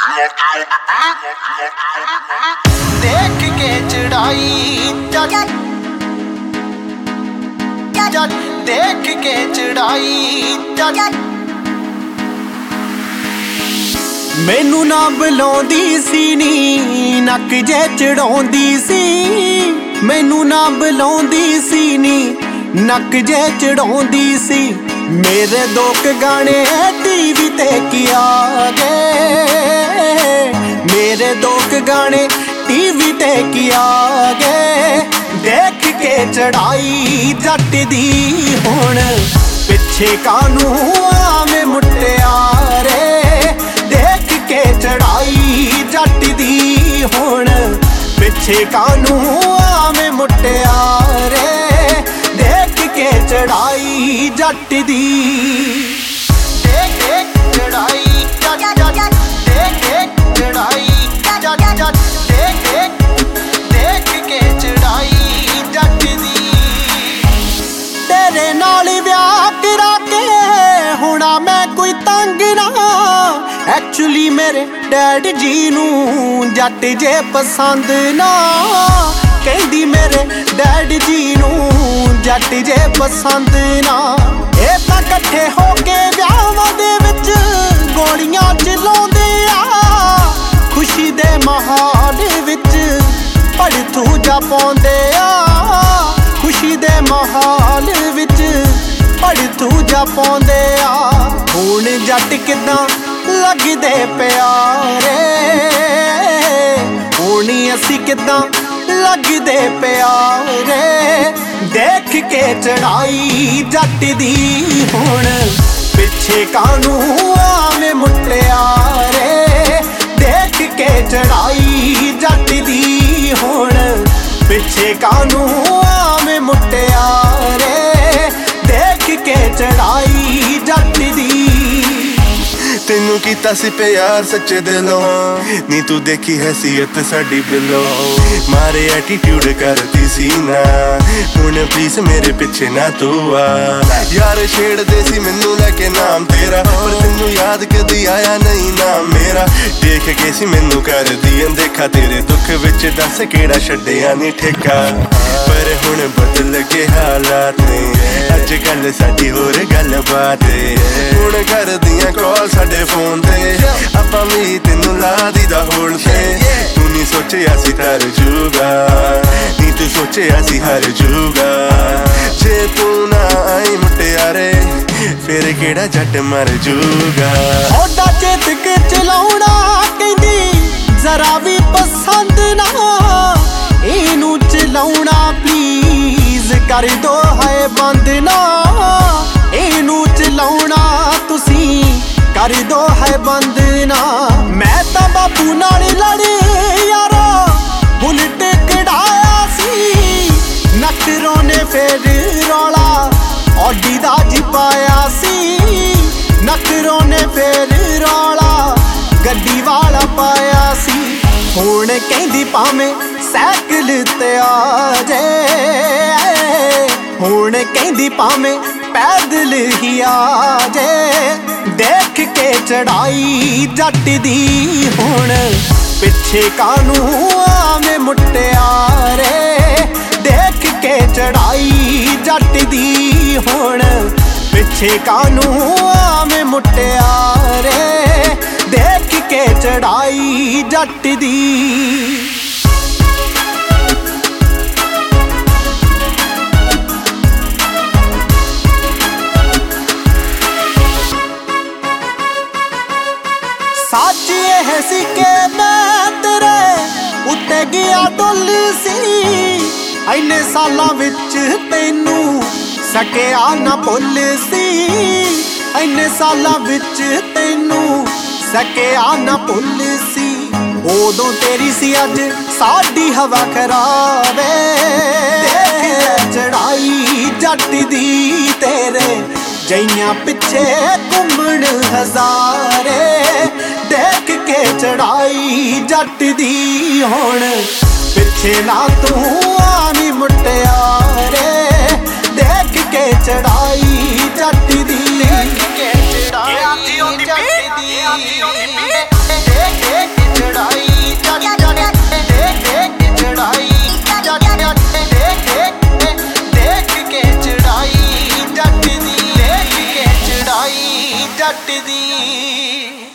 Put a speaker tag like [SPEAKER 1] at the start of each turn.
[SPEAKER 1] देख के चढ़ाई देख के चढ़ाई मैनू ना बुलाउंदी सी नी नक जे चढ़ाउंदी सी मैनू ना बुलाउंदी सी नी नक जे चढ़ाउंदी सी मेरे दो गाने टीवी ते किया गए मेरे दो गाने टीवी ते किया गए देख के चढ़ाई जट दी हुण पिछे कानू आवे मुटियारे देख के चढ़ाई जट दी हुण पिछे कानू आवे मुटियारे देख के चढ़ाई जट दी देख चढ़ाई देख चढ़ाई देख के चढ़ाई जट दी तेरे नाल ब्याह करा के होना मैं कोई तंग ना एक्चुअली मेरे डैड जी नू जट जे पसंद ना कहंदी मेरे डैड जी नू जट जे पसंद ना ए तां कट्ठे हो के ब्याहां दे विच गोलियां चलाउंदे आ खुशी दे माहौल विच भड़थू जा पाउंदे आ खुशी दे माहौल विच भड़थू जा पाउंदे आ हुण जट किदां लगदे प्यारे हुण असीं किदां लगदे प्यारे देख के चढ़ाई जट दी हुण पिछे कानू आवे मुटियारे देख के चढ़ाई जट दी हुण पिछे कानू आवे मुटियारे देख के चढ़ाई जट दी
[SPEAKER 2] तेनू कीता सी प्यार सच्चे दिलों नी तू देखी हैसियत साडी बिलो मारे एटीट्यूड करती सी ना हुण प्लीज मेरे पिछे ना तू आ यार छेड़दे सी मैनू लेके नाम तेरा पर तेनू याद कदी आया नहीं नाम मेरा देख के सी मैनू करदी अनदेखा तेरे दुख विच दस केड़ा छड्डिया नी ठेका पर हुण बदल गए हालात ने अज कल साडी होर गल बात हुण करदियां कॉल साडे फोन ते आपां भी तेनू ला दीदा होल ते तू नी सोचिया सी तर जूगा नी तू सोचिया सी हर जूगा जे तू ना आई मुटियारे फिर केड़ा जट मर जूगा
[SPEAKER 1] ओदा चेतक चलाउणा कहंदी जरा भी पसंद ना इनू चलाउणा प्लीज कर दो है बंद ना इनू चलाउणा तुसी कर दो है बंद ना मैं तां बापू नाल लड़े यारा बुलेट कढ़ाया सी नखरों ने फिर रौला ऑडी दा जी पाया सी नखरों ने फिर रौला गड्डी वाला पाया सी हुण कहंदी भावें साइकिल ते आ जाए हुण कहंदी भावें पैदल ही आ जाए देख के चढ़ाई जट दी हुण पिछे कानू आवे मुटियारे देख के चढ़ाई जट दी हुण पिछे कानू आवे मुटियारे देख के चढ़ाई जट दी सच यह सी के मैं तेरे उत्ते गया डुल सी इन्ने सालां विच तैनू सकिया ना भुल सी इन्ने सालां विच तैनू सकिया ना भुल सी उदों तेरी सी अज साडी हवा खराब चढ़ाई जट दी तेरे जइयां पिछे घूमण हजारे देख के चढ़ाई जट दी हुण पिछे ना तू आवी मुटियारे देख के चढ़ाई जट दी देख के चढ़ाई जट दी ਜੱਟ ਦੀ।